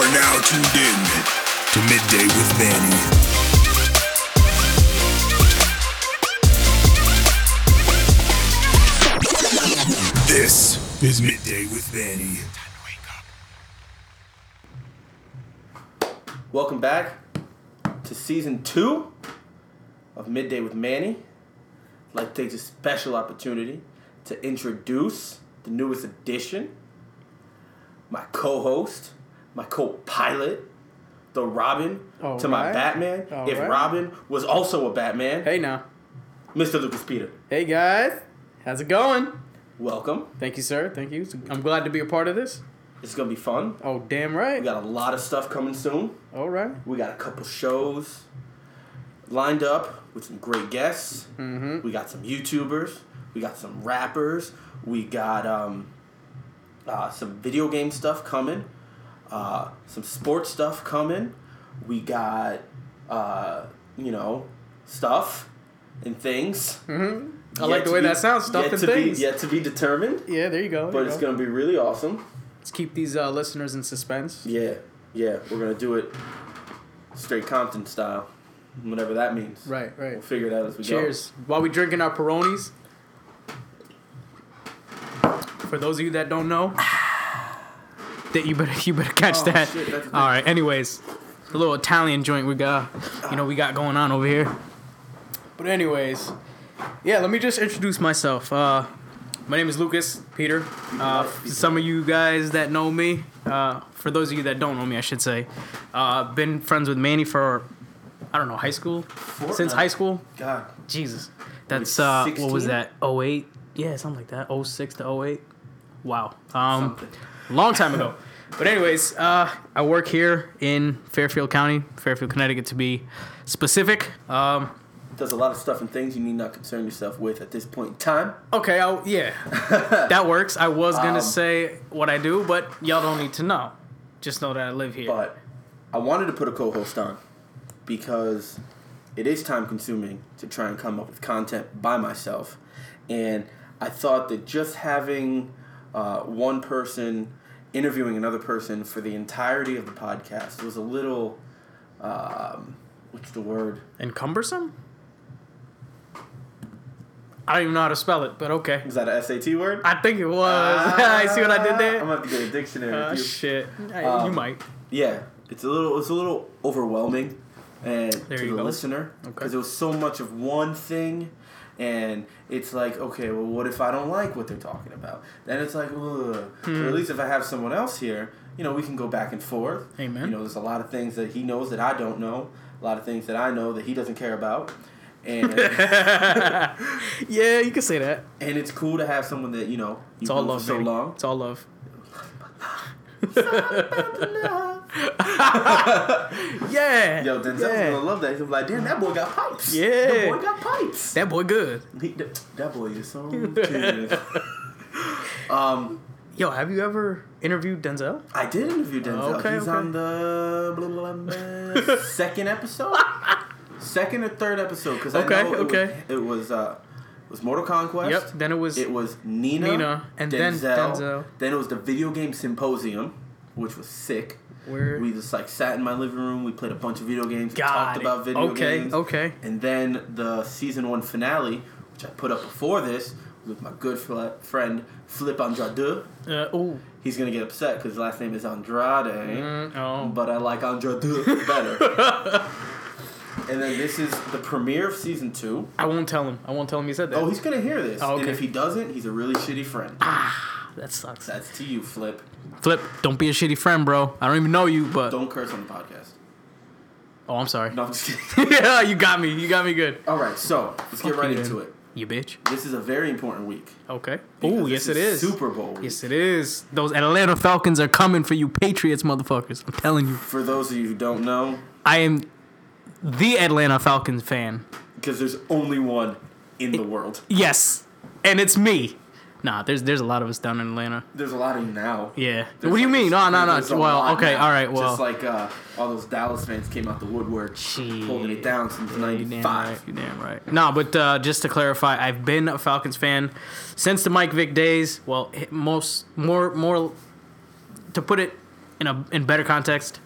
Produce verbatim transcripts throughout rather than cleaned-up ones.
are now tuned in to Midday with Manny. This is Midday with Manny. Welcome back to season two of Midday with Manny. I'd like to take this special opportunity to introduce the newest addition, my co-host, my co-pilot, the Robin All to my right. Batman. All if right. Robin was also a Batman, Hey now. Mister Lucas Peter, Hey guys. How's it going? welcome. Thank you, sir. Thank you. I'm glad to be a part of this. It's going to be fun. Oh, damn right. We got a lot of stuff coming soon. All right. We got a couple shows lined up with some great guests. Mm-hmm. We got some YouTubers. We got some rappers. We got um, uh, some video game stuff coming. Uh, some sports stuff coming. We got, uh, you know, stuff and things. Mm-hmm. I Yet like the to way be- that sounds. Stuff yet and to things. Be, yet to be determined. Yeah, there you go. But it's going to be really awesome. Let's keep these uh, listeners in suspense. Yeah, yeah. We're going to do it straight Compton style. Whatever that means. Right, right. We'll figure it out as we Cheers. While we drinking our Peronis. For those of you that don't know, that you better you better catch Oh, that. shit, that's All right. Anyways, a little Italian joint we got, you know, we got going on over here. But anyways, yeah. Let me just introduce myself. Uh, my name is Lucas Peter. Uh, for some of you guys that know me, uh, for those of you that don't know me, I should say, uh, been friends with Manny for I don't know high school, since high school. go. God. Jesus. That's, uh, what was sixteen? that? oh eight? Yeah, something like that. oh six to oh eight. Wow. Um, Something. long time ago. But anyways, uh, I work here in Fairfield County, Fairfield, Connecticut to be specific. Um, Does a lot of stuff and things you need not concern yourself with at this point in time. okay, I'll, yeah. That works. I was going to Um, say what I do, but y'all don't need to know. Just know that I live here. But I wanted to put a co-host on because it is time consuming to try and come up with content by myself. And I thought that just having uh, one person interviewing another person for the entirety of the podcast was a little, um, what's the word? And cumbersome? I don't even know how to spell it, but okay. Is that an S A T word? I think it was. I see what I did there? I'm going to have to get a dictionary. Oh, with you. shit. I- Um, you might. Yeah, it's a little it's a little overwhelming, and There to you the go. listener Okay. because it was so much of one thing, and it's like, okay, well, what if I don't like what they're talking about? Then it's like, ugh. Hmm. But at least if I have someone else here, you know, we can go back and forth. Amen. You know, there's a lot of things that he knows that I don't know, a lot of things that I know that he doesn't care about, and Yeah, you can say that. and it's cool to have someone that you know you've It's all known love, for so baby. long. It's all love. Yeah. Yo, Denzel's yeah. gonna love that. He's gonna be like, damn, that boy got pipes. Yeah. that boy got pipes. That boy good. He, that, that boy is so good. um, Yo, have you ever interviewed Denzel? I did interview Denzel. Okay, He's okay. on the blah, blah, blah, blah, second episode, second or third episode. Because Okay, I know it okay. was, it was uh, it was Mortal Conquest. Yep. Then it was. It was Nina, Nina, and then Denzel. Then it was the video game symposium, which was sick. Where? We just like sat in my living room. We played a bunch of video games. Got talked it. about video Okay, games. okay. And then the season one finale, which I put up before this, with my good fl- friend Flip Andrade. Uh, ooh. He's gonna get upset because his last name is Andrade, Mm, oh. but I like Andrade better. And then this is the premiere of season two. I won't tell him. I won't tell him you said that. Oh, he's gonna hear this, Oh, okay. and if he doesn't, he's a really shitty friend. That sucks. That's to you, Flip. Flip, don't be a shitty friend, bro. I don't even know you, but. Don't curse on the podcast. Oh, I'm sorry. No, I'm just kidding. Yeah, you got me. You got me good. All right, so let's get Fuck right you, into then. it. You bitch. This is a very important week. Okay. because Oh, this yes, it is. Super Bowl week. Yes, it is. Those Atlanta Falcons are coming for you, Patriots, motherfuckers. I'm telling you. For those of you who don't know, I am the Atlanta Falcons fan. because there's only one in the world. Yes, and it's me. Nah, there's there's a lot of us down in Atlanta. There's a lot of you now. Yeah. There's What do you like- mean? No, no, there's a no. Well, lot okay, now. all right. Well, Just like uh, all those Dallas fans came out the woodwork, Shit. holding it down since you damn right. ninety-five. You damn right. No, but uh, just to clarify, I've been a Falcons fan since the Mike Vick days. Well, most more more to put it in a in better context,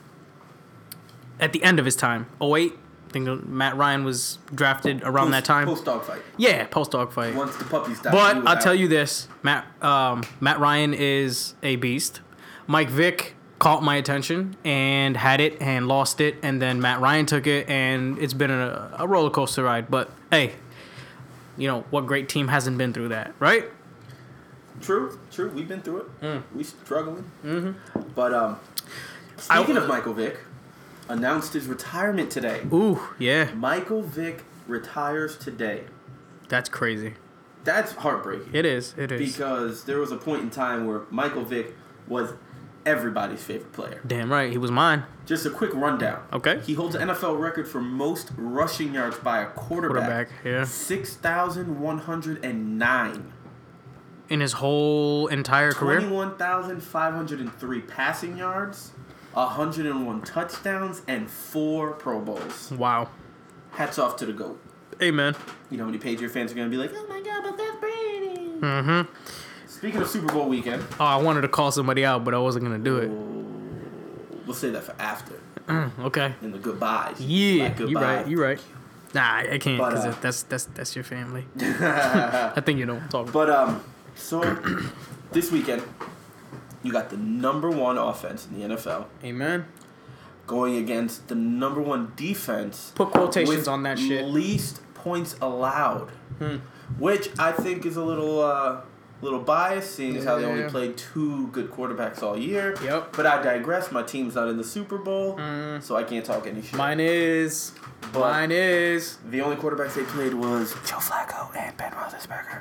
at the end of his time, oh eight, I think Matt Ryan was drafted around Post, that time. Post dog fight. Yeah, post dog fight. Once the puppies died. But he was I'll out. tell you this, Matt um, Matt Ryan is a beast. Mike Vick caught my attention and had it and lost it, and then Matt Ryan took it, and it's been a, a roller coaster ride. But hey, you know what great team hasn't been through that, right? True, true. We've been through it. Mm. We struggling. Mm-hmm. But um, speaking I, of Michael Vick, announced his retirement today. Ooh, yeah. Michael Vick retires today. That's crazy. That's heartbreaking. It is. It is. Because there was a point in time where Michael Vick was everybody's favorite player. Damn right, he was mine. Just a quick rundown. Okay. He holds the N F L record for most rushing yards by a quarterback. Quarterback, yeah. six thousand one hundred nine. In his whole entire career? twenty-one thousand five hundred three passing yards, one hundred one touchdowns, and four Pro Bowls. Wow. Hats off to the GOAT. Amen. You know how many Patriot fans are going to be like, oh my God, but that's Brady. Mm-hmm. Speaking of Super Bowl weekend. Oh, I wanted to call somebody out, but I wasn't going to do it. We'll say that for after. Okay. In the goodbyes. Yeah, Like you're goodbye. right. You're right. Nah, I can't because But, uh, that's that's that's your family. I think you know what I'm talking about. But um, so this weekend, you got the number one offense in the N F L Amen. going against the number one defense. Put quotations with on that shit. Least points allowed, Hmm. which I think is a little uh, little biased, seeing as how they Yeah. only played two good quarterbacks all year. Yep. But I digress. My team's not in the Super Bowl, Mm. so I can't talk any shit. Mine is. But Mine is. the only quarterbacks they played was Joe Flacco and Ben Roethlisberger.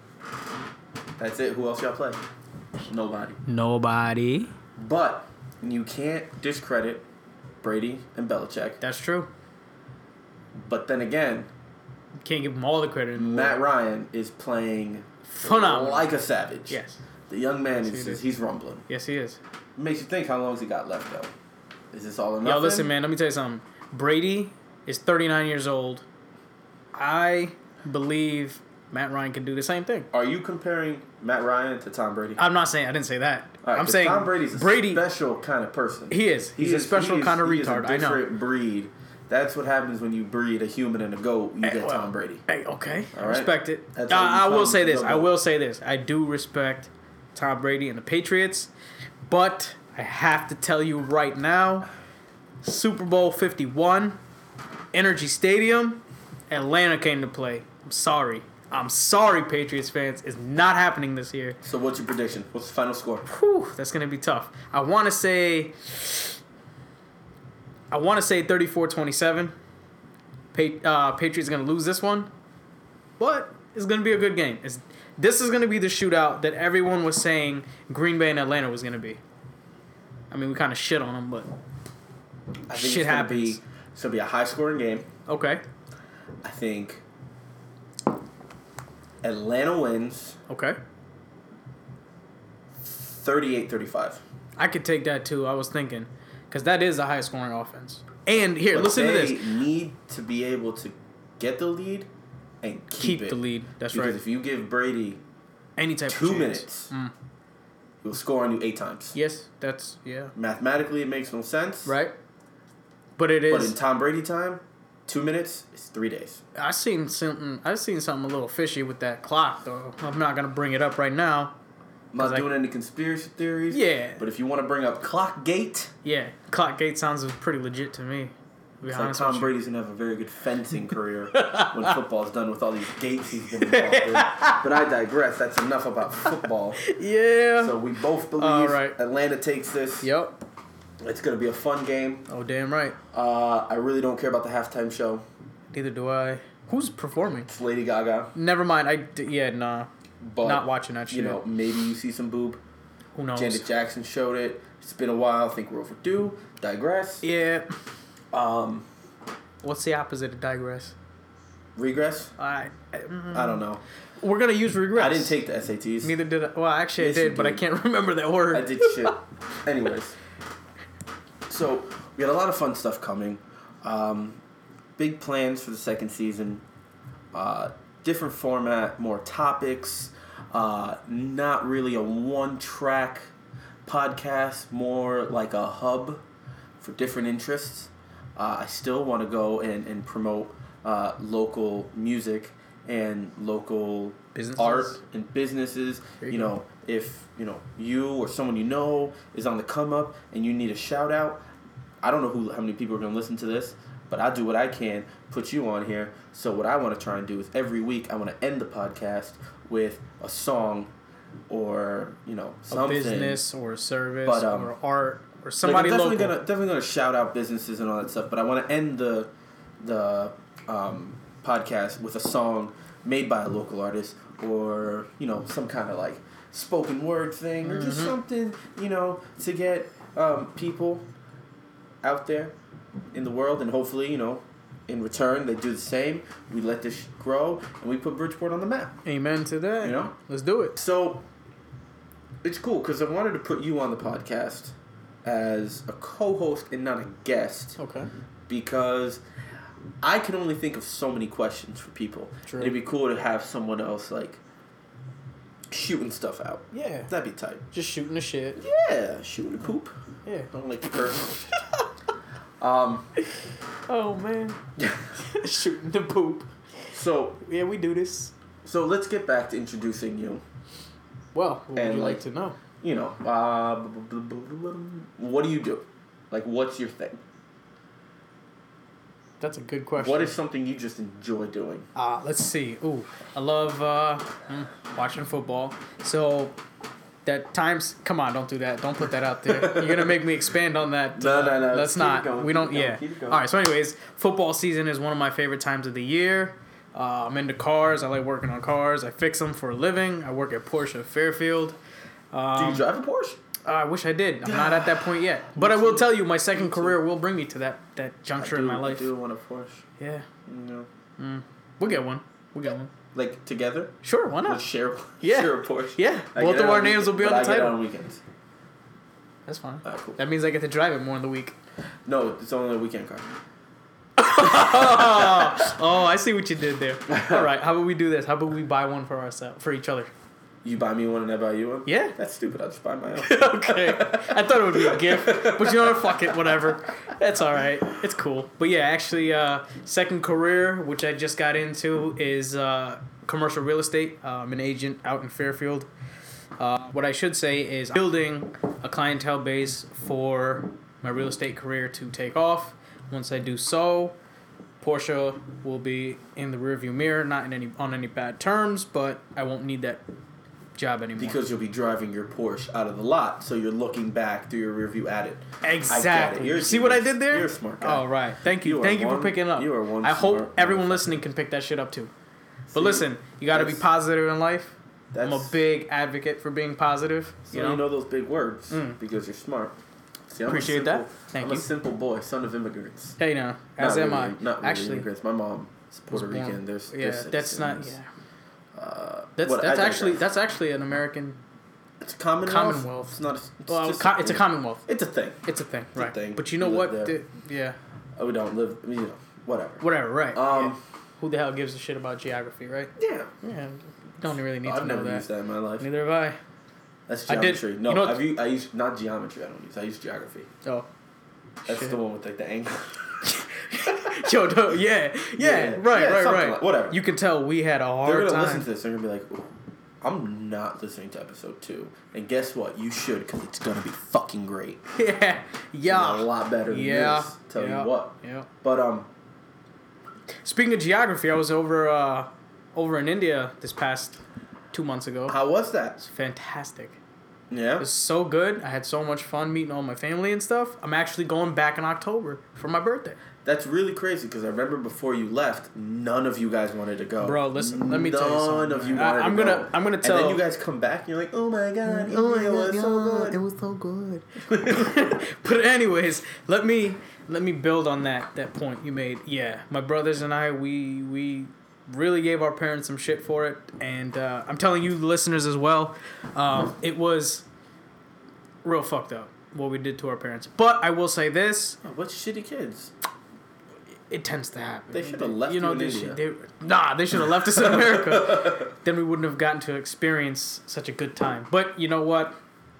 That's it. Who else y'all play? Nobody. Nobody. But you can't discredit Brady and Belichick. That's true. But then again, Can't give them all the credit in the Matt world. Ryan is playing Phenomenal. like a savage. Yes. The young man Yes, is, he is is. he's rumbling. Yes, he is. Makes you think how long has he got left though? Is this all or nothing? Yo, listen, man. Let me tell you something. Brady is thirty-nine years old. I believe Matt Ryan can do the same thing. Are you comparing Matt Ryan to Tom Brady? I'm not saying I didn't say that. All right, I'm 'cause saying Tom Brady's a Brady. special kind of person. He is. He's He a is- special he is- kind of he is retard. a I know. different breed. That's what happens when you breed a human and a goat. You Hey, get well, Tom Brady. Hey, okay. I All right. respect it. That's Uh, how you I will come say this. to I the will say this. I do respect Tom Brady and the Patriots, but I have to tell you right now, Super Bowl fifty-one, Energy Stadium, Atlanta came to play. I'm sorry. I'm sorry, Patriots fans. It's not happening this year. So what's your prediction? What's the final score? Whew, that's going to be tough. I want to say... I want to say thirty-four twenty-seven. Pa- uh, Patriots going to lose this one. But it's going to be a good game. It's, this is going to be the shootout that everyone was saying Green Bay and Atlanta was going to be. I mean, we kind of shit on them, but I think shit it's gonna happens. Be, it's gonna be a high scoring game. Okay. I think Atlanta wins Okay. thirty-eight thirty-five. I could take that too. I was thinking. Because that is the highest scoring offense. And here, But listen to they this. need to be able to get the lead and keep, Keep it. the lead. That's because right. if you give Brady Any type two of chance. minutes, Mm. he'll score on you eight times. Yes, that's, yeah. Mathematically, it makes no sense. Right? But it But is. in Tom Brady time, two minutes is three days. I seen something. I seen something a little fishy with that clock, though. I'm not gonna bring it up right now. I'm not 'Cause I- doing any conspiracy theories. Yeah. But if you want to bring up Clockgate, Yeah, clock gate sounds pretty legit to me. To be it's like honest Tom with you. Brady's gonna have a very good fencing career when football's done with all these gates he's been involved in. But I digress. That's enough about football. Yeah. So we both believe All right. Atlanta takes this. Yep. It's gonna be a fun game. Oh, damn right. Uh, I really don't care about the halftime show. Neither do I. Who's performing? It's Lady Gaga. Never mind. I d- yeah nah. But Not watching that shit. You know, maybe you see some boob. Who knows? Janet Jackson showed it. It's been a while. I think we're overdue. Digress. Yeah. Um, What's the opposite of digress? regress. I. mm, I don't know. We're gonna use regress. I didn't take the S A Ts. Neither did I. Well, actually, Yes, I you did, but I did. can't remember that word. I did shit. Anyways, so we got a lot of fun stuff coming. Um, big plans for the second season. Uh, different format, more topics. Uh, not really a one-track podcast more like a hub for different interests. Uh, I still want to go and, and promote uh, local music and local Businesses. art and businesses. There You, you go. know, if you know you or someone you know is on the come up and you need a shout out, I don't know who how many people are gonna listen to this, but I do what I can, put you on here. So what I want to try and do is every week I want to end the podcast with a song, or you know something. A business or a service But, um, or art or Like, somebody I'm definitely local. gonna definitely gonna shout out businesses and all that stuff, but I want to end the the um, podcast with a song made by a local artist, or you know some kind of like spoken word thing, or just Mhm. something you know to get um, people out there in the world, and hopefully you know in return they do the same. We let this grow and we put Bridgeport on the map. Amen to that. You know? Let's do it. So it's cool because I wanted to put you on the podcast as a co-host and not a guest, Okay. because I can only think of so many questions for people. True. It'd be cool to have someone else like shooting stuff out. Yeah. That'd be tight. Just shooting the shit. Yeah, shooting the poop. Yeah. I don't like the curse. um. Oh man. Shooting the poop. So Yeah, we do this. so let's get back to introducing you. Well, what And, would you like, like- to know? You know, uh, what do you do? Like, what's your thing? That's a good question. What is something you just enjoy doing? Uh, let's see. Ooh, I love uh, mm, watching football. So that times, come on, don't do that. Don't put that out there. You're gonna make me expand on that. No, uh, no, no. Let's Keep it not. going, We keep don't. it going, Yeah. keep it going. All right. So, anyways, football season is one of my favorite times of the year. Uh, I'm into cars. I like working on cars. I fix them for a living. I work at Porsche Fairfield. Um, Do you drive a Porsche? Uh, I wish I did. I'm not at that point yet. But I will tell you, my second career will bring me to that, that juncture I do, in my life. I do want a Porsche. Yeah. You know, Mm. We'll get one. We'll get one. like together. Sure, why We'll not? share. Yeah. Share a Porsche. Yeah. I Both get of it our on names will be weekends, on but the I get it title. on weekends. That's fine. Alright, cool. That means I get to drive it more in the week. No, it's only a weekend car. Oh, I see what you did there. All right, how about we do this? How about we buy one for ourselves, for each other? You buy me one and I buy you one? Yeah. That's stupid. I'll just buy my own. Okay. I thought it would be a gift, but you know what? Fuck it, whatever. That's all right. It's cool. But yeah, actually, uh, second career, which I just got into, is uh, commercial real estate. Uh, I'm an agent out in Fairfield. Uh, what I should say is building a clientele base for my real estate career to take off. Once I do so, Porsche will be in the rearview mirror, not in any on any bad terms, but I won't need that job anymore. Because you'll be driving your Porsche out of the lot, so you're looking back through your rearview at it. Exactly. You're, You see what I you're- did there? You're a smart guy. Oh, right. Thank you. You are Thank you for one- picking it up. you are one I hope smart everyone motherfucker. listening can pick that shit up too. But See, listen, you got to be that's- positive in life. I'm a That's- big advocate for being positive. So You know? you know those big words Mm. because you're smart. See, I'm Appreciate a simple, that. Thank I'm you. a simple boy, son of immigrants. Hey, now, as not am really, I. Not really Actually, immigrants. My mom is Puerto was born- Rican. There's, yeah, there's that's not. citizens. Yeah, Uh, that's what- that's I actually digress. that's actually an American. It's a commonwealth. Commonwealth. It's not. A, it's, Well, just co- it's a commonwealth. It's a thing. It's a thing, a right? thing. But you know We live what? there. The- yeah, Oh, we don't live. You know, whatever. whatever. Right. Um. yeah. Who the hell gives a shit about geography, right? Yeah. Yeah, don't really need I've to know never that. used that in my life. Neither have I. That's I did- geometry. you no, know what- I've used, I use not geometry. I don't use. I use geography. Oh. That's Shit. the one with like the angle. Yo, no, yeah, yeah, Yeah. right, Yeah, right, something right. like- whatever. You can tell we had a They're hard gonna time. listen to this. They're gonna be like, "Ooh, I'm not listening to episode two." And guess what? You should, because it's gonna be fucking great. yeah, It's yeah, a lot better than yeah. this. Tell yeah, you what. Yeah. But um, Speaking of geography, I was over uh, over in India this past two months ago. how was that? It's fantastic. Yeah. It was so good. I had so much fun meeting all my family and stuff. I'm actually going back in October for my birthday. That's really crazy because I remember before you left, none of you guys wanted to go. Bro, listen, let me tell you something, None of you man. I- wanted I'm to gonna- go. I'm gonna And tell- then you guys come back and you're like, oh my god, India was so good. It was so good. But anyways, let me let me build on that that point you made. Yeah, my brothers and I, we we really gave our parents some shit for it, and uh, I'm telling you, listeners as well, um, it was real fucked up what we did to our parents. But I will say this. Oh, what shitty kids? It tends to happen. They should have left you know, you in they India. should, they, nah, they should have left us in America. Then we wouldn't have gotten to experience such a good time. But you know what?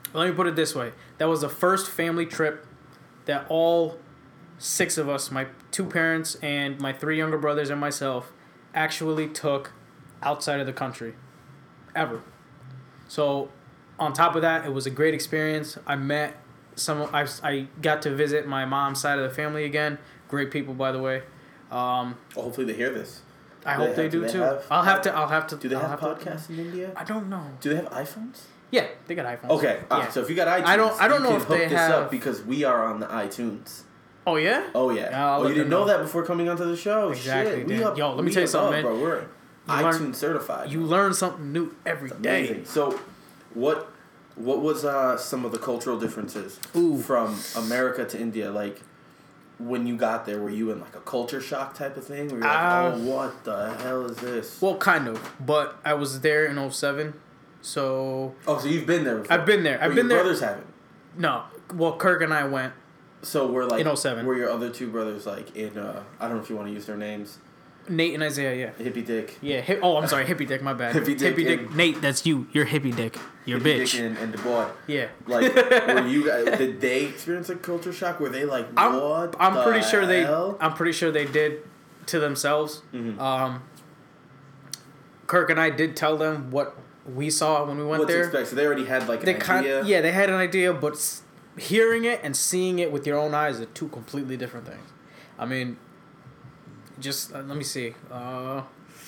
let me put it this way. That was the first family trip that all six of us, my two parents and my three younger brothers and myself, actually took outside of the country. Ever. So, on top of that, it was a great experience. I met some, I, I got to visit my mom's side of the family again. Great people, by the way. Um, well, hopefully they hear this. I do hope they, they do do they too. have, I'll have to, I'll have to. Do they I'll have, have podcasts to, in India? I don't know. Do they have iPhones? Yeah, they got iPhones. Okay, ah, yeah. so if you got iTunes, I don't, I don't you know can if hook they this have. up because we are on the iTunes. Oh yeah. Oh yeah. Yeah, I'll oh, let you didn't them know know. that before coming onto the show. Exactly, Shit. We dude. up, Yo, let me we tell you up, something, bro. man. We're You iTunes learn- certified. You learn something new every day. Amazing. So, what what was uh, some of the cultural differences Ooh. from America to India? Like, when you got there, were you in like a culture shock type of thing? Were you like, Uh, oh, what the hell is this? Well, kind of, but I was there in oh seven, so Oh, so you've been there before. I've been there. I've But been your there. brothers haven't. No, well, Kirk and I went. So we're like In oh seven. Were your other two brothers like in? Uh, I don't know if you want to use their names. Nate and Isaiah, yeah. Hippie Dick. Yeah. Hi- oh, I'm sorry, hippie dick. My bad. Hippie Dick Hippie dick. and- Nate, that's you. You're hippie dick. You're a Hippie bitch. Dick and, and the boy. Yeah. Like, were you guys? Did they experience a culture shock? Were they like, I'm, what? I'm the pretty sure they. hell? I'm pretty sure they did to themselves. Mhm. Um. Kirk and I did tell them what we saw when we went What to there. expect? So they already had like an They kind, idea. yeah, they had an idea, but s- hearing it and seeing it with your own eyes are two completely different things. I mean, just uh, let me see. Uh,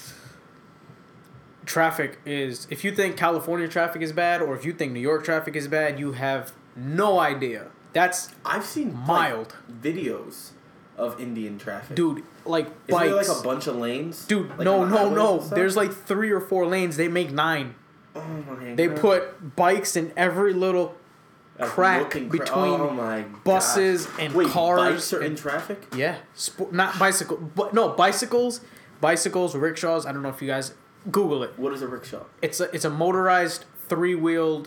traffic is if you think California traffic is bad, or if you think New York traffic is bad, you have no idea. That's I've seen mild. like, videos of Indian traffic. dude, like Isn't bikes. there like a bunch of lanes? Dude, Like, no, on the no, highways no. and stuff? There's like three or four lanes. They make nine. Oh my They God. put bikes in every little Like, crack looking cra- between oh my buses gosh. and Wait, cars bikes are in and- traffic? Yeah, Sp- not bicycle, but no bicycles, bicycles, rickshaws. I don't know if you guys Google it. What is a rickshaw? It's a it's a motorized three wheeled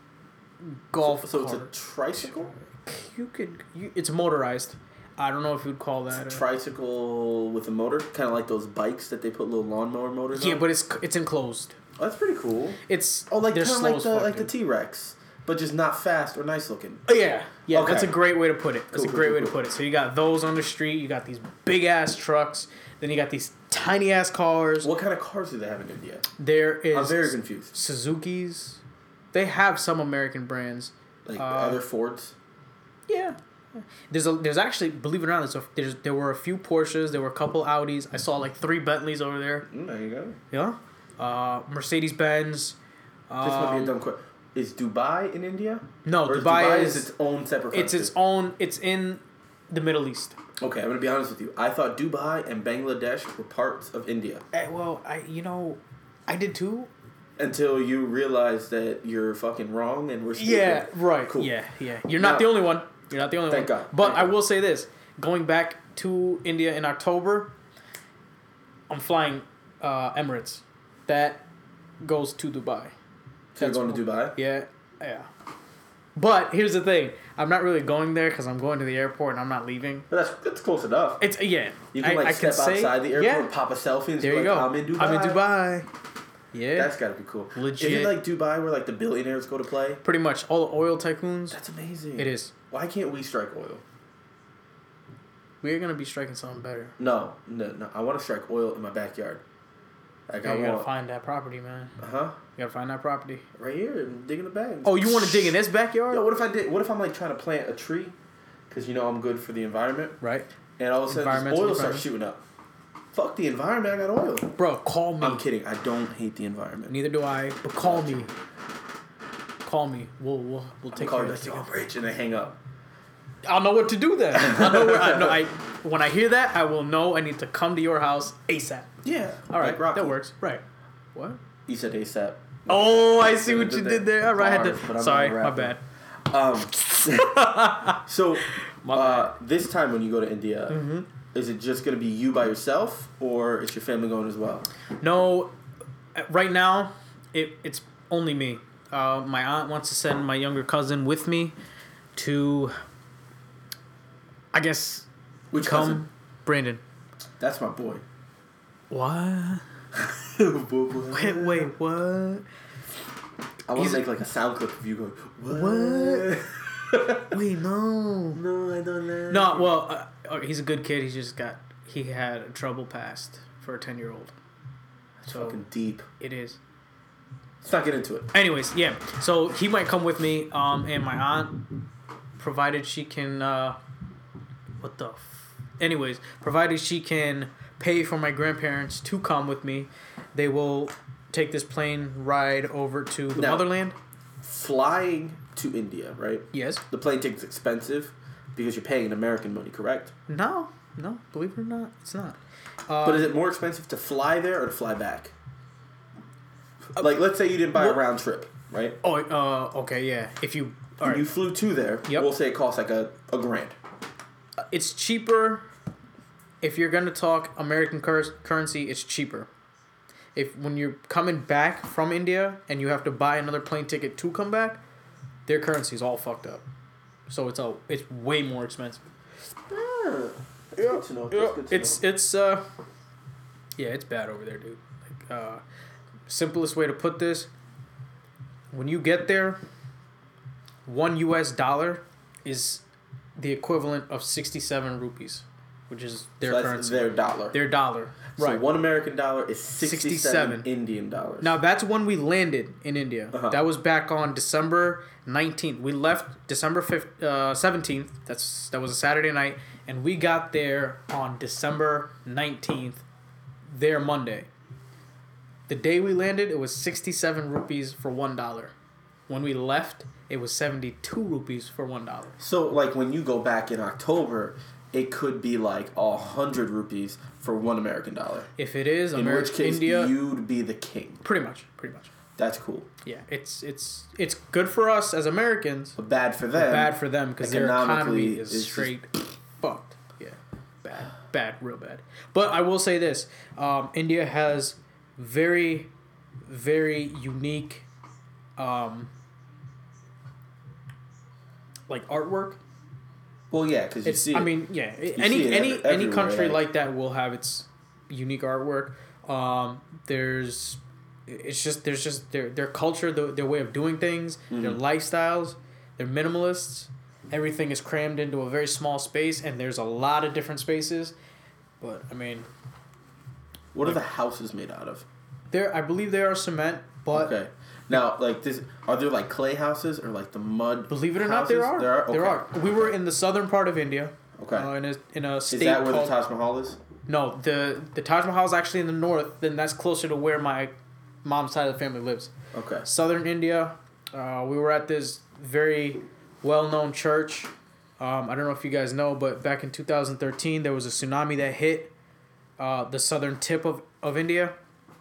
golf. So it's a cart. tricycle? You could you, it's motorized. I don't know if you'd call that. It's a a- tricycle with a motor, kind of like those bikes that they put little lawnmower motors yeah, on. but it's it's enclosed. Oh, that's pretty cool. It's Oh, like they're kind of slow like as the fuck, like the dude. T Rex, but just not fast or nice looking. Oh, yeah, yeah, Okay. that's a great way to put it. That's Cool, a great cool, way cool, to put it. So you got those on the street. You got these big ass trucks. Then you got these tiny ass cars. What kind of cars do they have in India? There is I'm very confused. Suzuki's. They have some American brands. Like Uh, other Fords. Yeah. There's a there's actually believe it or not there's, a, there's there were a few Porsches, there were a couple Audis. I saw like three Bentleys over there. Mm, there you go. Yeah. Uh, Mercedes Benz. This might be a Um, dumb question. Is Dubai in India? no, Or Dubai, is, its own separate country? it's its own. It's in the Middle East. Okay, I'm gonna be honest with you. I thought Dubai and Bangladesh were parts of India Eh, well, I you know, I did too. until you realized that you're fucking wrong and we're stupid. Yeah, right. Cool. Yeah, yeah. You're not Now- the only one. You're not the only Thank one. God. But Thank I God. will say this: going back to India in October, I'm flying uh, Emirates. That goes to Dubai. So you're That's going to Dubai? Yeah, yeah. But here's the thing: I'm not really going there because I'm going to the airport and I'm not leaving. But that's that's close enough. It's yeah. You can I, like I step can say, outside the airport, Yeah, pop a selfie, and there be you like, go. I'm in Dubai. I'm in Dubai. Yeah, That's gotta be cool. Legit. Is it like Dubai where like the billionaires go to play? pretty much all the oil tycoons. That's amazing. It is. Why can't we strike oil? We're gonna be striking something better. No, no, no. I want to strike oil in my backyard. Like Yeah, I you gotta want. find that property, man. Uh huh. You gotta find that property. Right here, I'm digging a bag. Oh, you want to dig in this backyard? Yo, what if I did? What if I'm like trying to plant a tree? Because you know I'm good for the environment, Right, and all of a sudden this Environmentally oil starts friendly. shooting up. Fuck the environment. I got oil. bro. Call me. I'm kidding. I don't hate the environment. Neither do I. But call me. Call me. We'll we'll we'll Take take call care you of like, this. yo, I'm rich, and they hang up. I'll know what to do then. I know where I know. I when I hear that, I will know I need to come to your house ASAP. Yeah. All right, like Rocky. that works. Right. What? You said ASAP. Oh, I see I what did you that. did there. All right, I Bars, but had I'm to. Sorry, not a my rapper. bad. Um. so, My uh, this time when you go to India, Mm-hmm. is it just gonna be you by yourself, or is your family going as well? No, uh, right now, it it's only me. Uh, my aunt wants to send my younger cousin with me to, I guess, Which come cousin? Brandon. That's my boy. What? Boy, boy. Wait, wait, what? I want he's to make like a sound clip of you going, what? What? Wait, no. No, I don't know. No, well, uh, uh, he's a good kid. He just got he had a trouble past for a ten year old. So Fucking deep. it is. Let's not get into it. Anyways, yeah. So he might come with me, um, and my aunt, provided she can, uh, what the, f- anyways, provided she can pay for my grandparents to come with me, they will take this plane ride over to the Now- motherland. Flying to India, right? Yes. The plane ticket's expensive because you're paying in American money, correct? No, no, believe it or not, it's not. Uh, But is it more expensive to fly there or to fly back? Like, let's say you didn't buy well- a round trip, right? Oh, uh, okay, yeah. If you, all And right. you flew to there. Yep. We'll say it costs like a, a grand. It's cheaper. If you're gonna talk American cur- currency, it's cheaper. If when you're coming back from India and you have to buy another plane ticket to come back, their currency is all fucked up. So it's a it's way more expensive. Yeah. That's good to know. That's good to It's know. it's uh yeah, it's bad over there, dude. Like uh simplest way to put this, when you get there, one U S dollar is the equivalent of sixty-seven rupees, which is their So that's currency. their dollar. Their dollar. So Right. one American dollar is sixty-seven, sixty-seven. Indian dollars. Now that's when we landed in India. Uh-huh. That was back on December nineteenth. We left December fifth, uh, seventeenth. That's that was a Saturday night, and we got there on December nineteenth. There Monday. The day we landed, it was sixty-seven rupees for one dollar. When we left, it was seventy-two rupees for one dollar. So, like, when you go back in October, it could be like a hundred rupees for one American dollar. If it is In America, which case, India, you'd be the king. pretty much, pretty much. That's cool. Yeah, it's it's it's good for us as Americans. But bad for them. Bad for them because their economy economically, is it's straight fucked. Yeah, bad, bad, real bad. But I will say this: um, India has very, very unique, um, like artwork. Well, yeah, because you It's. see I it. mean, yeah. see Any it any every- any everywhere, country like- like that will have its unique artwork. Um, there's. It's just there's just their their culture, their, their way of doing things, their Mm-hmm. lifestyles. They're minimalists. Everything is crammed into a very small space, and there's a lot of different spaces. But I mean, What are the houses made out of? there I believe they are cement, but Okay. Now, like this, are there like clay houses or like the mud? believe it or not, houses? there are. There are. There Okay. are. We were in the southern part of India. Okay. Uh, in a in a state Is that where called the Taj Mahal is? no the the Taj Mahal is actually in the north. Then that's closer to where my mom's side of the family lives. Okay. Southern India. Uh, we were at this very well-known church. Um, I don't know if you guys know, but back in two thousand thirteen, there was a tsunami that hit uh, the southern tip of, of India.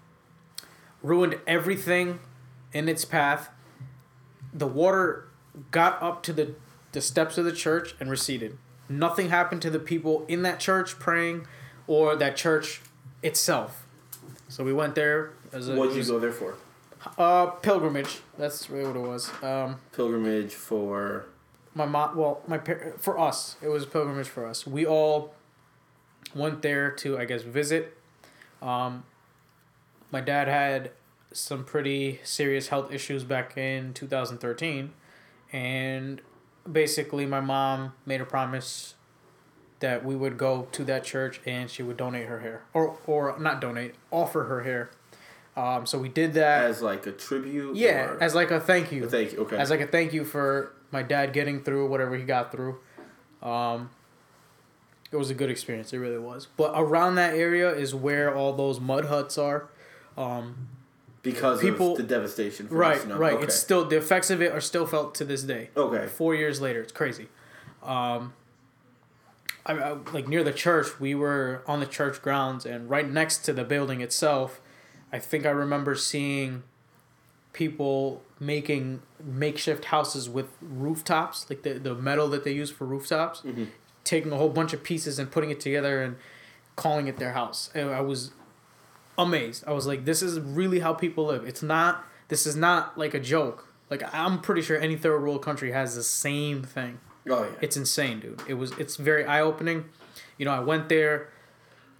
Ruined everything in its path. The water got up to the, the steps of the church and receded. Nothing happened to the people in that church praying or that church itself. So we went there. As a, What it did you was- go there for? uh, pilgrimage. That's really what it was. Um, Pilgrimage for. my mom. Well, my par- for us, it was a pilgrimage for us. We all went there to, I guess, visit. Um, my dad had some pretty serious health issues back in two thousand thirteen, and basically, my mom made a promise that we would go to that church and she would donate her hair, or or not donate, offer her hair. Um, so we did that. As like a tribute? Yeah, or- as like a thank you. a thank you. Okay. As like a thank you for my dad getting through whatever he got through. Um, it was a good experience. It really was. But around that area is where all those mud huts are. Um, because people- of the devastation. From right, the tsunami. right. Okay. It's still, the effects of it are still felt to this day. Okay. Four years later. It's crazy. Um, I, I like near the church, we were on the church grounds, and right next to the building itself, I think I remember seeing people making makeshift houses with rooftops, like the, the metal that they use for rooftops, Mm-hmm. taking a whole bunch of pieces and putting it together and calling it their house. And I was amazed. I was like, this is really how people live. It's not, this is not like a joke. Like, I'm pretty sure any third world country has the same thing. Oh yeah. It's insane, dude. It was, it's very eye-opening. You know, I went there.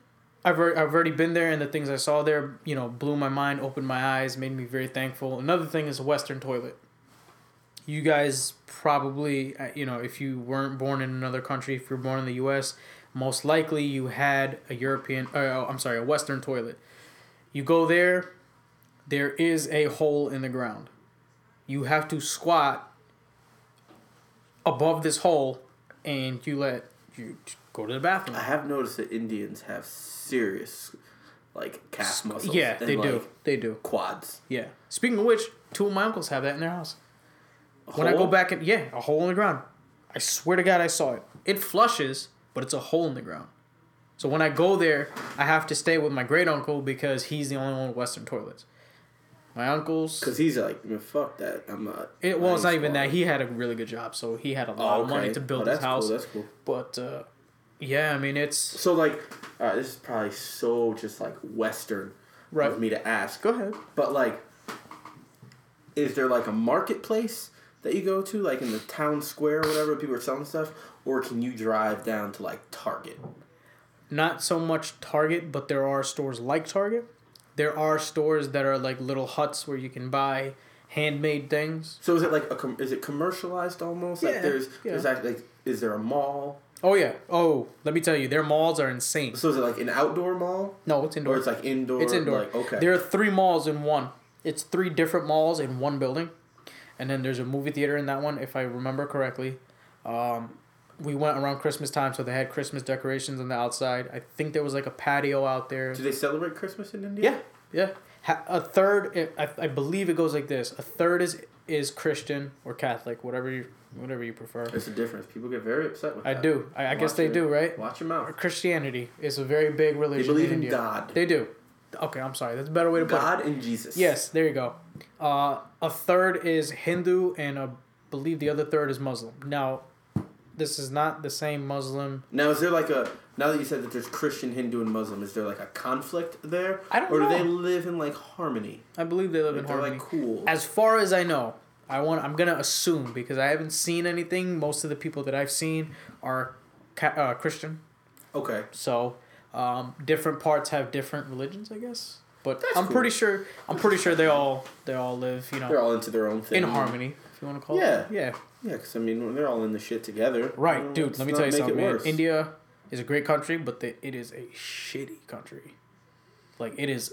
I've already, I've already been there, and the things I saw there, you know, blew my mind, opened my eyes, made me very thankful. Another thing is a Western toilet. You guys probably, uh, you know, if you weren't born in another country, if you're born in the U S, most likely you had a European, uh, I'm sorry, a Western toilet. You go there, there is a hole in the ground. You have to squat above this hole, and you let you go to the bathroom. I have noticed that Indians have serious, like, calf muscles. Yeah, and, they like, do. They do. Quads. Yeah. Speaking of which, two of my uncles have that in their house. A When I hole? go back and yeah, a hole in the ground. I swear to God, I saw it. It flushes, but it's a hole in the ground. So when I go there, I have to stay with my great uncle because he's the only one with Western toilets. My uncles. Because he's like, man, fuck that. I'm not. It well, I it's ain't not even that. squatting. He had a really good job, so he had a lot Oh, of money okay. to build oh, his that's house. Cool, that's cool. But uh, yeah, I mean it's So like, all right, this is probably so just like Western Right. of me to ask. Go ahead. But like, is there like a marketplace that you go to, like in the town square or whatever, people are selling stuff, or can you drive down to like Target? Not so much Target, but there are stores like Target. There are stores that are like little huts where you can buy handmade things. So is it like a com- is it commercialized almost? Yeah, Like there's yeah. there's actually like is there a mall? Oh yeah. Oh, let me tell you, their malls are insane. So is it like an outdoor mall? No, it's indoor. Or it's like indoor? It's indoor. Like, okay. There are three malls in one. It's three different malls in one building, and then there's a movie theater in that one, if I remember correctly. Um, we went around Christmas time, so they had Christmas decorations on the outside. I think there was like a patio out there. Do they celebrate Christmas in India? Yeah, yeah. Ha- a third, I, I believe it goes like this. A third is is Christian or Catholic, whatever you whatever you prefer. There's a difference. People get very upset with I that. do. I, I guess Watch they your- do, right? Watch your mouth. Christianity is a very big religion. They believe in India. God. They do. Okay, I'm sorry. That's a better way to put it. God and Jesus. Yes, there you go. Uh, a third is Hindu, and I believe the other third is Muslim. Now, this is not the same Muslim. Now, is there like a now that you said that there's Christian, Hindu, and Muslim? Is there like a conflict there? I don't or know. do they live in like harmony? I believe they live in Like, they're harmony. like cool. As far as I know, I want. I'm gonna assume because I haven't seen anything. Most of the people that I've seen are ca- uh, Christian. Okay. So, um, different parts have different religions, I guess. But That's I'm cool. pretty sure. I'm pretty sure they all they all live. You know, They're all into their own thing. in harmony. If you want to call Yeah. it. Yeah. Yeah, because I mean they're all in the shit together. Right, You know, dude. let's Let me not tell you make it something, man. worse. India is a great country, but the, it is a shitty country. Like it is,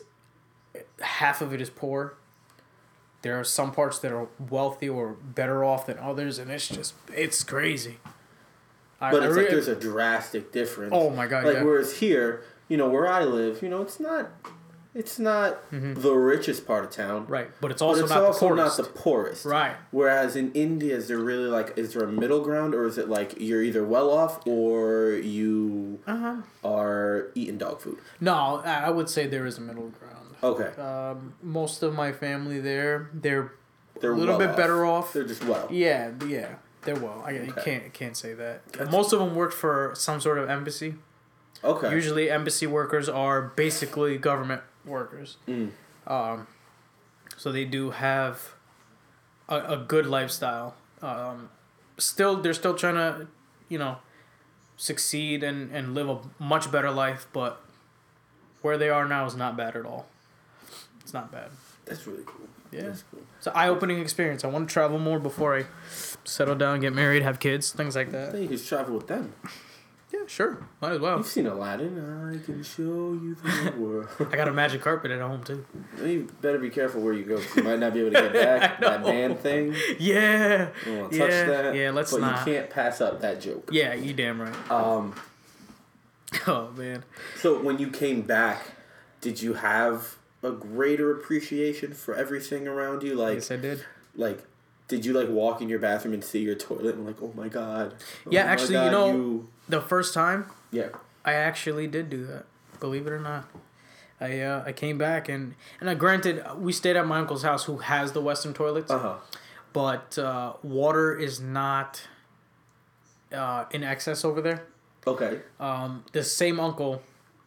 half of it is poor. There are some parts that are wealthy or better off than others, and it's just it's crazy. I, But I it's re- like there's a drastic difference. Oh my God, Like yeah. whereas here, you know, where I live, you know, it's not, it's not the richest part of town. right, but it's But also it's not also the not poorest. the poorest. Right. Whereas in India, is there really like, is there a middle ground, or is it like you're either well off or you Uh-huh. are eating dog food? No, I I would say there is a middle ground. Okay. Um, most of my family there, they're They're a little well bit better off. They're just well. Yeah, yeah, they're well. I you Okay. can't can't say that. That's- Most of them worked for some sort of embassy. Okay. Usually, embassy workers are basically government workers. Mm. Um, so they do have a, a good lifestyle. Um, still, they're still trying to, you know, succeed and, and live a much better life, but where they are now is not bad at all. It's not bad. That's really cool. Yeah. That's cool. It's an eye-opening experience. I want to travel more before I settle down, get married, have kids, things like I that. think you could travel with them. Yeah, sure. Might as well. You've seen Aladdin. I can show you the world. I got a magic carpet at home, too. You better be careful where you go. 'Cause you might not be able to get back. I That know. man thing. Yeah. You don't want to Yeah, touch that. yeah, let's but not. you can't pass up that joke. Yeah, you damn right. Um. Oh, man. So when you came back, did you have a greater appreciation for everything around you? Like, Yes, I did. like, did you like walk in your bathroom and see your toilet and like, oh my god? Oh Yeah, my actually, you God, know- you... The first time, yeah. I actually did do that. Believe it or not. I uh, I came back and... And uh, granted, we stayed at my uncle's house who has the Western toilets. Uh huh. But uh, water is not uh, in excess over there. Okay. Um, the same uncle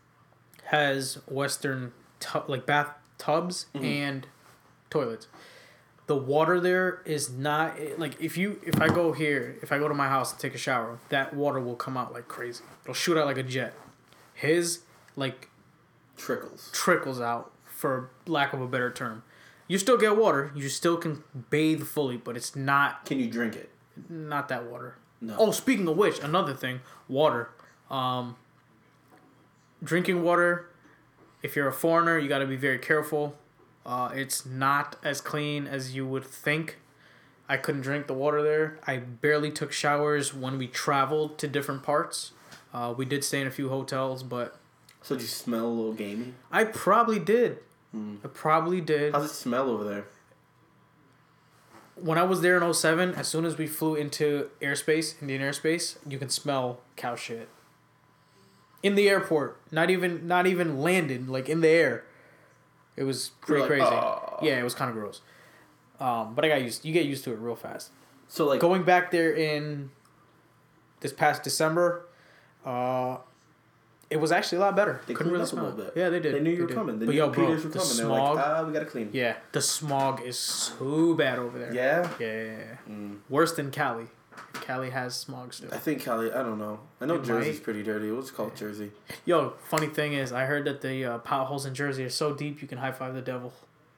has Western tu- like bathtubs Mm-hmm. and toilets. The water there is not like if you if I go here if I go to my house and take a shower, that water will come out like crazy. It'll shoot out like a jet. His like trickles. trickles out, for lack of a better term. You still get water. You still can bathe fully, but it's not Can you drink it? not that water. No. Oh, speaking of which, another thing, water. Um, drinking water, if you're a foreigner, you got to be very careful. Uh, it's not as clean as you would think. I couldn't drink the water there. I barely took showers when we traveled to different parts. Uh, we did stay in a few hotels, but So did you smell a little gamey? I probably did. Mm. I probably did. How's it smell over there? When I was there in oh seven, as soon as we flew into airspace, Indian airspace, you can smell cow shit. In the airport, not even not even landed, like in the air. It was pretty You're like, crazy. "Oh." Yeah, it was kind of gross. Um, but I got used. You get used to it real fast. So like Going back there in this past December, uh, it was actually a lot better. they Couldn't cleaned really up smell a little it. bit. Yeah, they did. They knew you They were did. coming. They But knew yo, the bro, Peters were the coming. They were smog. like, ah, we gotta clean. Yeah, the smog is so bad over there. Yeah. Yeah, yeah, yeah. Mm. Worse than Cali. Cali has smog still. I think Cali. I don't know. I know It Jersey's might. pretty dirty. What's it called Jersey? Yo, funny thing is, I heard that the uh, potholes in Jersey are so deep you can high five the devil.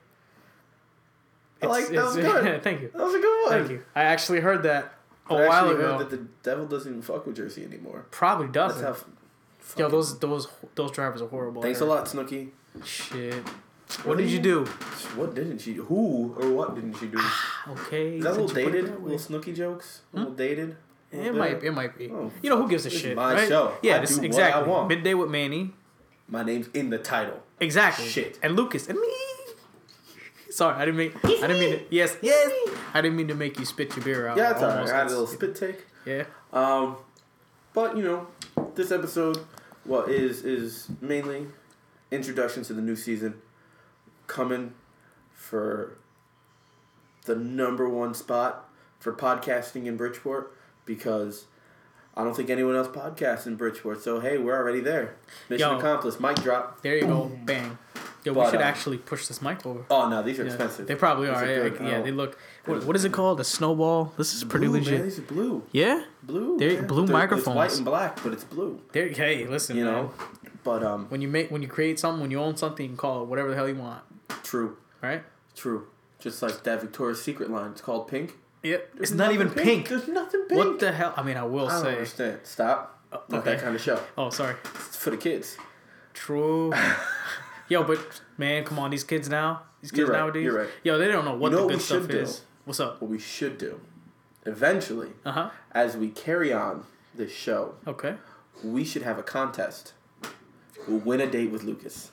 I like- that was it's- good. Thank you. That was a good one. Thank you. I actually heard that a I while actually ago. heard that the devil doesn't even fuck with Jersey anymore. Probably That's doesn't. how. f- Yo, fucking- those those those drivers are horrible. I Thanks a heard. lot, Snooki. Shit. What did you do? What didn't she do? Who or what didn't she do? Okay. Is that a little since you put it dated? that way. Little Snooki jokes? A little dated? A It little might bit? it might be. Oh, You know who gives a this is shit? my right? show. Yeah, I this, do what I exactly. want. Midday with Manny. My name's in the title. Exactly. Shit. And Lucas and me. Sorry, I didn't mean. I didn't mean to. Yes, yes. I didn't mean to make you spit your beer out. Yeah, it's alright. Almost. I had a little spit take. Yeah. Um, but you know, this episode, well, is is mainly introduction to the new season, coming for the number one spot for podcasting in Bridgeport, because I don't think anyone else podcasts in Bridgeport. So hey, we're already there. Mission Yo. accomplished. Mic drop. There you go. Bang. Yo, we But, should um, actually push this mic over. Oh no, these are Yeah, expensive. They probably These are. are Yeah, good. yeah, Oh. they look. What, what is it called? A snowball. This is pretty blue, legit. Man, these are blue. Yeah. Blue. They're man. blue They're- microphones. It's white and black, but it's blue. There. Hey, listen. You man. know, but um, when you make when you create something, when you own something, you can call it whatever the hell you want. true, Right. true. Just like that Victoria's Secret line. It's called Pink. Yep. There's It's not even nothing pink. There's nothing pink. What the hell? I mean, I will I don't say. understand. Stop. Oh, Not okay. that kind of show. Oh, sorry. It's for the kids. True. Yo, but man, come on, these kids now. These kids You're right, nowadays. you're right. Yo, they don't know what You know the what good we stuff should do? is. What's up? What we should do, eventually, Uh huh. as we carry on this show, Okay. we should have a contest. We'll win a date with Lucas.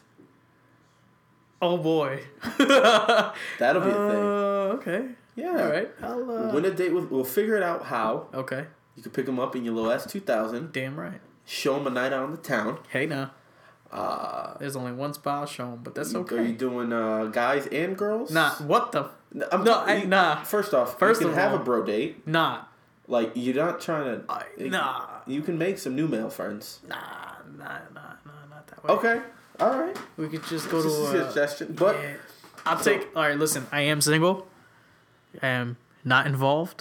Oh boy. That'll be a thing. Uh, okay. Yeah. All right. I'll. We'll Uh... win a date with. We'll figure it out how. Okay. You can pick him up in your little S two thousand. Damn right. Show him a night out in the town. Hey now. Uh, There's only one spot I'll show 'em, but that's Are okay. you doing uh, guys and girls? Nah. What the? I'm No, ta- I- you- nah. First off, First you can of have all- a bro date. Nah. Like, you're not trying to... I, you- nah. You can make some new male friends. Nah. Nah. Nah. Nah. Not that way. Okay. All right. We could just go Just to. a Uh, suggestion. But yeah. I'll so- take. All right. Listen. I am single. I am not involved.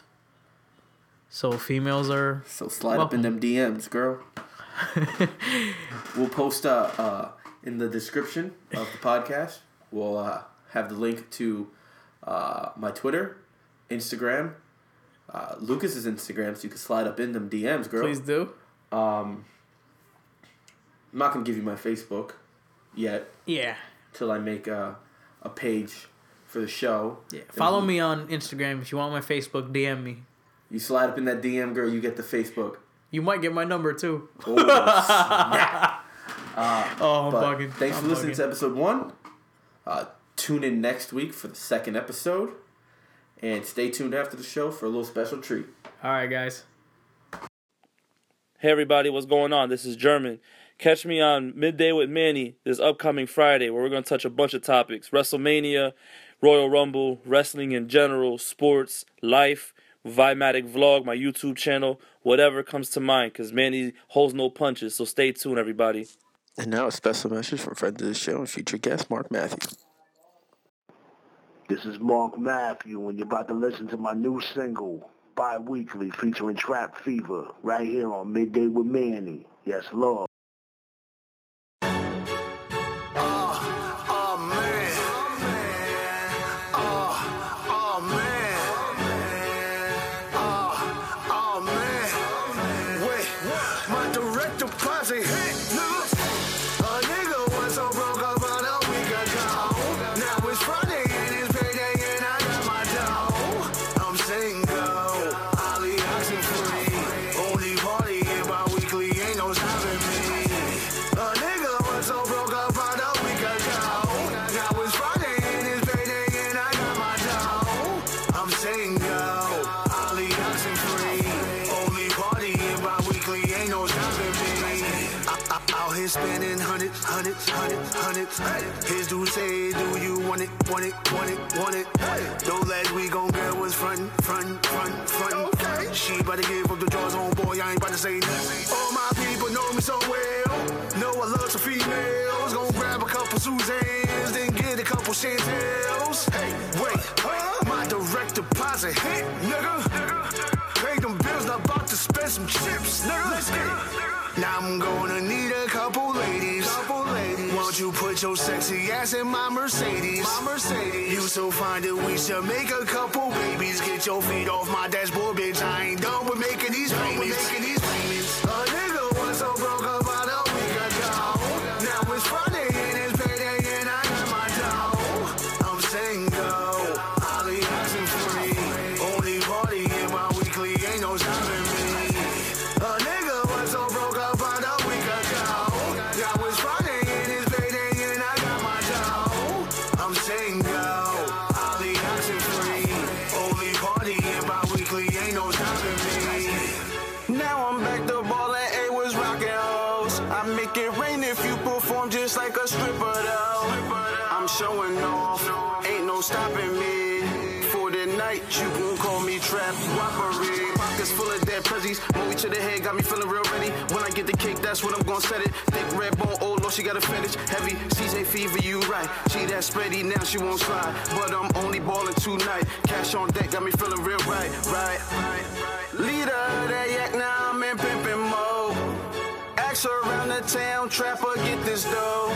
So females are. So slide up in them D Ms, girl. We'll post uh, uh, in the description of the podcast. We'll uh, have the link to uh, my Twitter, Instagram, uh, Lucas's Instagram, so you can slide up in them D Ms, girl. Please do. Um, I'm not gonna give you my Facebook yet Yeah. till I make a a page for the show. Yeah. Then Follow you- me on Instagram if you want my Facebook. D M me. You slide up in that D M, girl. You get the Facebook. You might get my number too. Oh, snap. Uh, Oh, I'm but bugging. thanks I'm for listening bugging. to episode one. Uh, tune in next week for the second episode, and stay tuned after the show for a little special treat. All right, guys. Hey everybody, what's going on? This is German. Catch me on Midday with Manny this upcoming Friday, where we're going to touch a bunch of topics. WrestleMania, Royal Rumble, wrestling in general, sports, life, Vimatic Vlog, my YouTube channel, whatever comes to mind, because Manny holds no punches, so stay tuned, everybody. And now a special message from friend of the show and future guest Mark Matthews. This is Mark Matthew, and you're about to listen to my new single, Bi-Weekly, featuring Trap Fever, right here on Midday with Manny. Yes, Lord. been spending hundreds, hundreds, hundreds, hundreds. His dude say, do you want it, want it, want it, want it? Those legs we gon' get was front, front, front, front. Okay. She about to give up the drawers on, boy, I ain't about to say nothing. All my people know me so well. Know I love some females. Gon' grab a couple Suzannes, then get a couple Chantels. Hey, wait, my direct deposit hit, nigga. Pay them bills, not about to spend some chips, nigga. Let's get it. Now I'm gonna need a couple ladies. Couple ladies. Won't you put your sexy ass in my Mercedes? My Mercedes. You so fine that we should make a couple babies. Get your feet off my dashboard, bitch. I ain't done with making these payments. Making these payments. A nigga was so broke about a week ago. Now it's Friday and it's payday and I got my dough. I'm single. I'll be asking free. Only party in my weekly, ain't no stopping me. A nigga was so broke up about a week ago. Now it's Friday and it's payday and I got my dough. I'm single. I'll be asking free. Only party in my weekly, ain't no stopping me. Now I'm back to ballin', A was rockin' hoes. I make it rain if you perform just like a stripper though. I'm showing off, ain't no stopping me. For the night, you can call me trap robbery. Pockets full of dead prezzies, movie to the head, got me feeling real ready. When I get the cake, that's when I'm gon' set it. Thick red bone, old Lord, she got a fetish. Heavy, C J fever, you right. She that spready, now she won't slide. But I'm only ballin' tonight. Cash on deck, got me feeling real right, right, right. Leader of that yak, now I'm in pimpin' mode. Ask around the town, trapper, get this dough.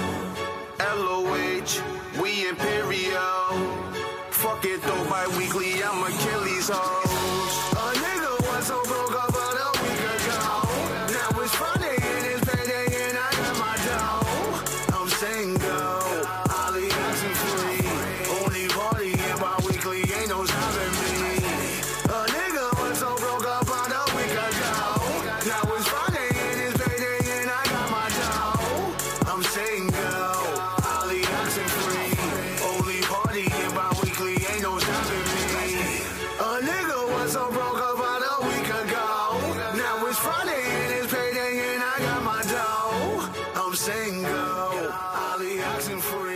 L O H, we Imperial. Fuck it though, bi-weekly, I'm Achilles hoes. A nigga was so broke up about a week ago. Now it's Friday and it's payday and I got my dough. I'm single, I'll be asking free. Only party in bi-weekly, ain't no stopping me. A nigga was so broke up about a week ago. Now it's Friday and it's payday and I got my dough. I'm single, I'll be asking free. Only party in bi-weekly, ain't no stopping me. A nigga was so broke up about a week ago. Now it's Friday and it's payday and I got my dough. I'm single, I'll be asking free.